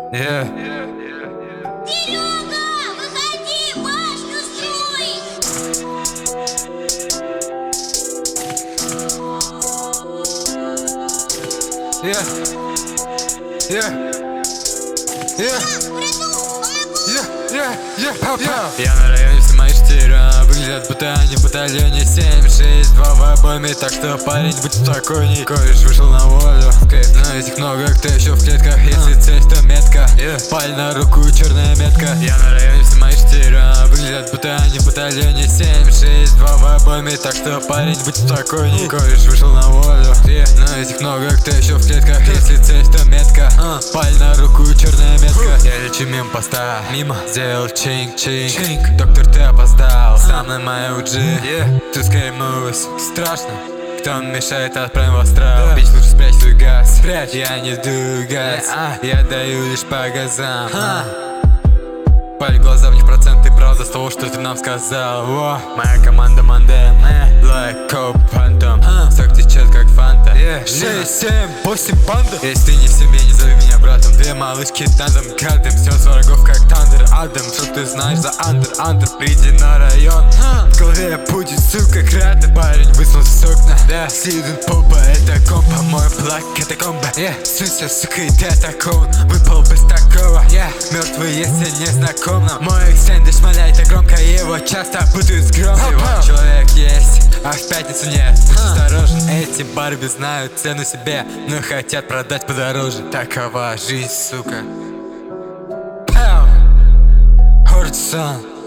Yeah. Серега, выходи, башню строить! Yeah. Yeah. Yeah. Я на районе, все мои штира выглядят будто они в батальоне 7-6-2 в обойме. Так что, парень, будь спокойней, кореш вышел на волю. Но этих много, кто еще в клетках. Если цель, то метка, паль на руку, черная метка. Я на районе, все мои штира выглядят будто они в батальоне 7-6-2 в обойме. Так что, парень, будь спокойней, кореш вышел на волю. Но этих много, кто еще в клетках. Если цель, то метка, паль на руку, черная метка. Я лечу мимо поста, мимо сделал чинг-чинг. Доктор, ты опоздал, со мной моя UG. Тут скаймылась, страшно. Кто мешает, отправим в астрал. Бич, лучше спрячь свой газ. Спрячь, я не дую газ, я даю лишь по газам. Пали глаза, в них проценты правда с того, что ты нам сказал. Моя команда Мандем, Black Cope Phantom. Сок течет как фанта. 6, 7, 8 банда. Если ты не в себе, не зови меня братом. Две малышки тандем, кадем. Все с врагов как Тандер, Адам. Что ты знаешь за андер, приди на район. В голове будет, сука, кратер. Парень высунулся с окна. Сиден попа, это компа. Мой плак, это комбо. Сунься, сука, и ты атакован. Выпал без такого. Мертвый, если не знаком нам. Мой экстендер шмаляет громко, его часто путают с громом. Человек есть, а в пятницу нет. Будь осторожен, эти барби знают цену себе, но хотят продать подороже. Такова жизнь, сука. Хордсон.